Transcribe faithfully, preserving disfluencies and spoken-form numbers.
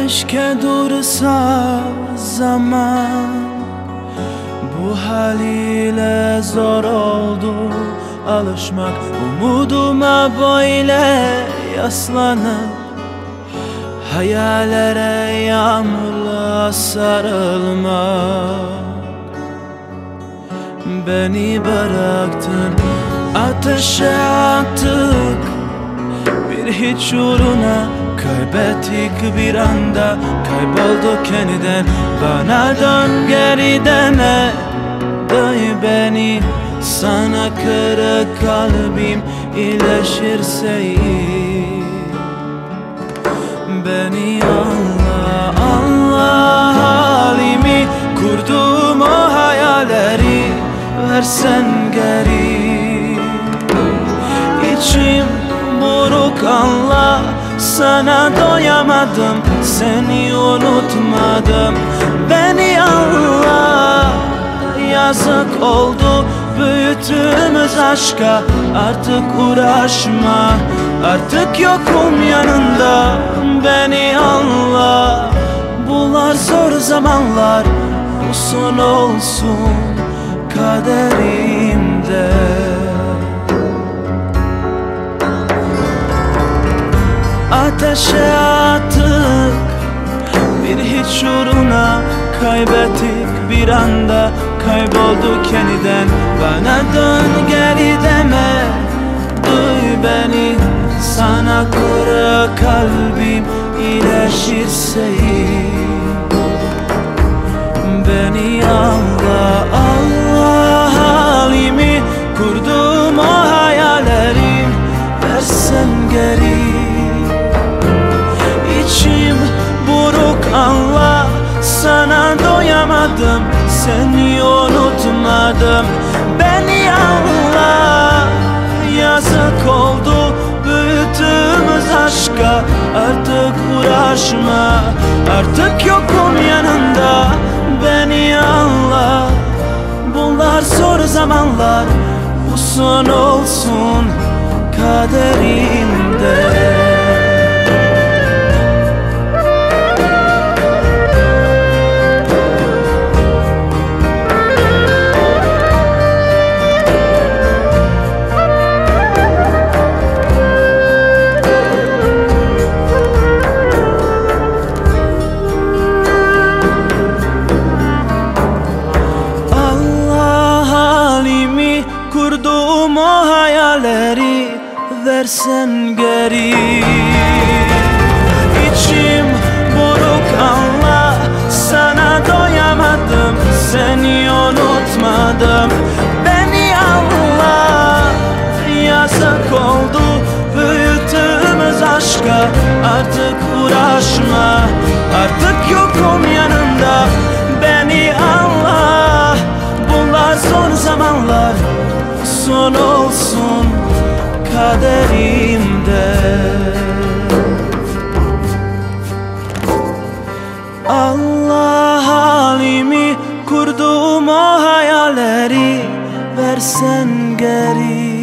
Keşke dursa zaman, bu haliyle zor oldu alışmak. Umuduma böyle yaslanıp hayallere yağmurla sarılmak. Beni bıraktın, ateşe attık bir hiç uğruna. Kaybettik bir anda, kaybolduk yeniden. Bana dön geri deme, döy beni. Sana kırık kalbim iyileşirse iyi. Beni anla, anla halimi. Kurduğum o hayalleri versen geri. İçim buruk, anla. Sana doyamadım, seni unutmadım. Beni anla, yazık oldu büyüttüğümüz aşka. Artık uğraşma, artık yokum yanında. Beni anla, bunlar zor zamanlar. Bu son olsun kaderimde. Ateşe attık bir hiç uğruna. Kaybettik bir anda, kaybolduk yeniden. Bana dön geri deme, duy beni. Sana kırık kalbim iyileşirse iyi. Beni anla, anla halimi. Kurduğum o hayallerim versen geri. İçim buruk, anla. Sana doyamadım, seni unutmadım. Beni anla, yazık oldu büyüttüğümüz aşka. Artık uğraşma, artık yokum yanında. Beni anla, bunlar zor zamanlar. Bu son olsun kaderimde. Kurduğum o hayalleri versen geri. İçim buruk, anla. Sana doyamadım, seni unutmadım. Beni anla, yazık oldu büyüttüğümüz aşka. Artık uğraşma, artık yokum yanında. Beni anla, bunlar zor zamanlar. Son olsun kaderimde. Allah halimi. Kurduğum o hayalleri versen geri.